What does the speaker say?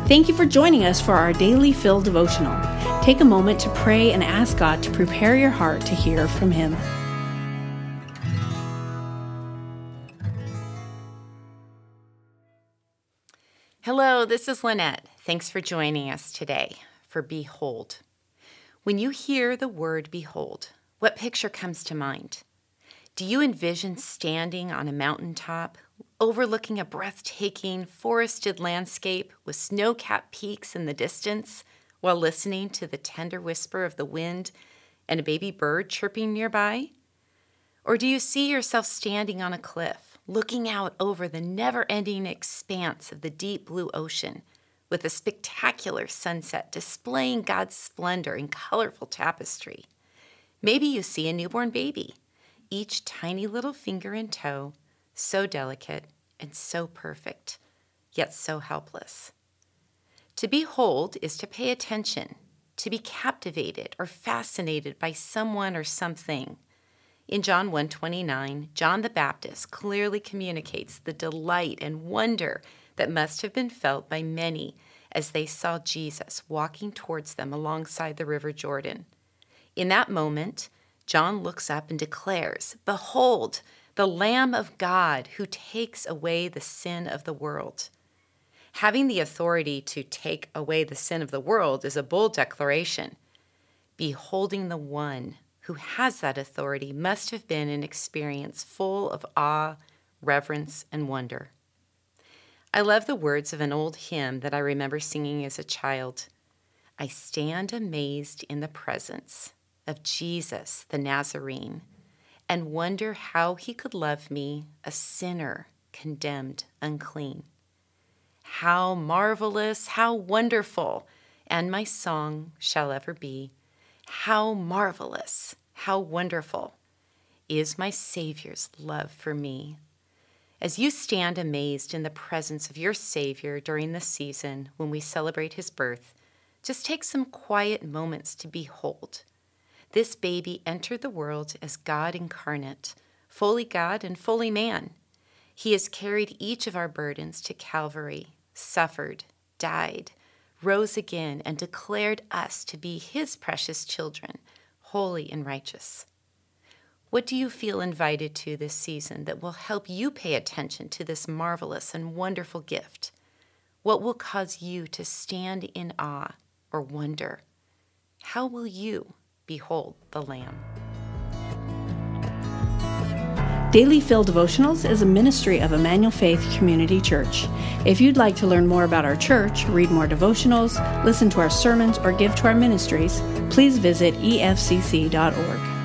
Thank you for joining us for our Daily Fill devotional. Take a moment to pray and ask God to prepare your heart to hear from Him. Hello, this is Lynette. Thanks for joining us today for Behold. When you hear the word behold, what picture comes to mind? Do you envision standing on a mountaintop, overlooking a breathtaking forested landscape with snow-capped peaks in the distance, while listening to the tender whisper of the wind and a baby bird chirping nearby? Or do you see yourself standing on a cliff, looking out over the never-ending expanse of the deep blue ocean, with a spectacular sunset displaying God's splendor in colorful tapestry? Maybe you see a newborn baby, each tiny little finger and toe, so delicate and so perfect, yet so helpless. To behold is to pay attention, to be captivated or fascinated by someone or something. In John 1:29, John the Baptist clearly communicates the delight and wonder that must have been felt by many as they saw Jesus walking towards them alongside the River Jordan. In that moment, John looks up and declares, "Behold, the Lamb of God who takes away the sin of the world." Having the authority to take away the sin of the world is a bold declaration. Beholding the one who has that authority must have been an experience full of awe, reverence, and wonder. I love the words of an old hymn that I remember singing as a child. I stand amazed in the presence of Jesus the Nazarene, and wonder how he could love me, a sinner, condemned, unclean. How marvelous, how wonderful, and my song shall ever be, how marvelous, how wonderful is my Savior's love for me. As you stand amazed in the presence of your Savior during the season when we celebrate his birth, just take some quiet moments to behold. This baby entered the world as God incarnate, fully God and fully man. He has carried each of our burdens to Calvary, suffered, died, rose again, and declared us to be his precious children, holy and righteous. What do you feel invited to this season that will help you pay attention to this marvelous and wonderful gift? What will cause you to stand in awe or wonder? How will you behold the Lamb? Daily Fill Devotionals is a ministry of Emmanuel Faith Community Church. If you'd like to learn more about our church, read more devotionals, listen to our sermons, or give to our ministries, please visit efcc.org.